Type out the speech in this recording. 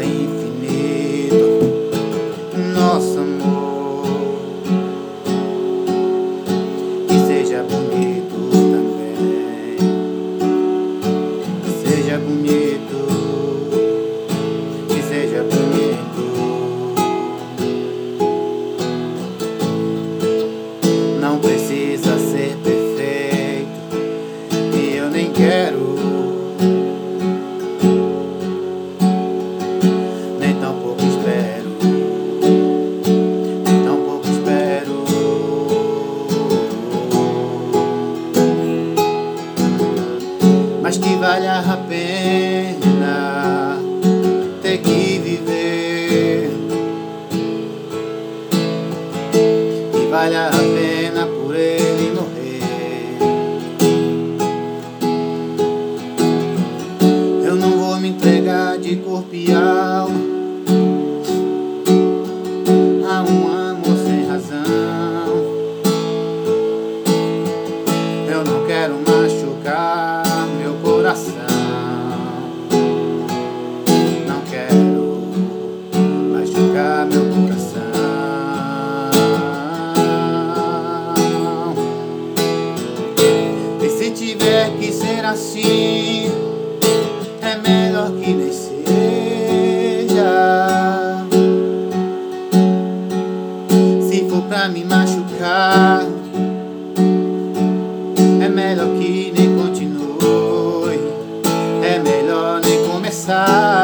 infinito nosso amor, que seja bonito também, que seja bonito, que seja bonito. Não precisa ser perfeito e eu nem quero, mas que valha a pena ter que viver, que valha a pena por ele morrer. Eu não vou me entregar de corpo e alma a um amor sem razão. Eu não quero machucar meu coração, não quero machucar meu coração. E se tiver que ser assim, é melhor que nem seja. Se for pra me machucar, é melhor que nem continue, é melhor nem começar.